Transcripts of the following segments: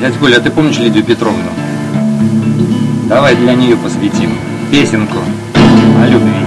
Дядь Коля, а ты помнишь Лидию Петровну? Давай для нее посвятим песенку о любви.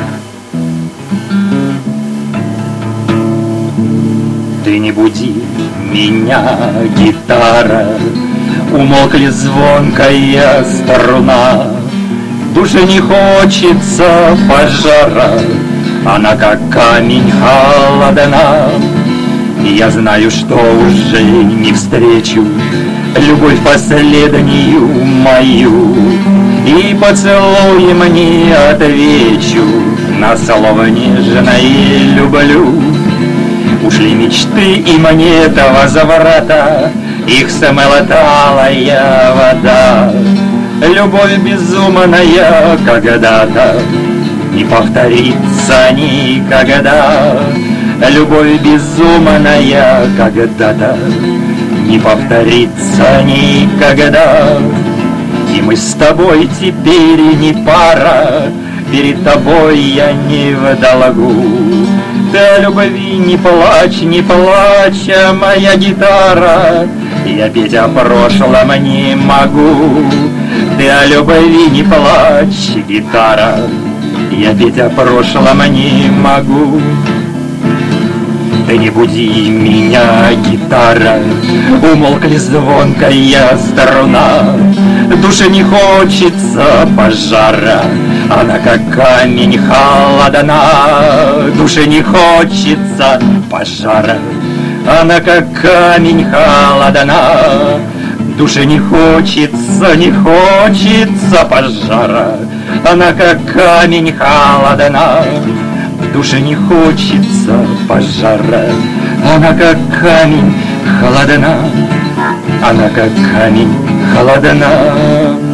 Ты не буди меня, гитара, умолкли звонкая струна. Душе не хочется пожара, она как камень холодна. И я знаю, что уже не встречу любовь последнюю мою, и поцелуй мне отвечу на слово нежное люблю. Ушли мечты и монета возврата, их смыла талая вода. Любовь безумная когда-то не повторится никогда. Любовь безумная когда-то не повторится никогда. И мы с тобой теперь не пара, перед тобой я не в долгу. Ты о любви не плачь, не плачь, моя гитара, я петь о прошлом не могу. Ты о любви не плачь, гитара, я петь о прошлом не могу. Ты не буди меня, гитара, умолкли звонкая струна. Душе не хочется пожара, она как камень холодна. Душе не хочется пожара, она как камень холодна. Душе не хочется, не хочется пожара, она как камень холодна. Душе не хочется пожара, она как камень холодна. Она как камень холодна.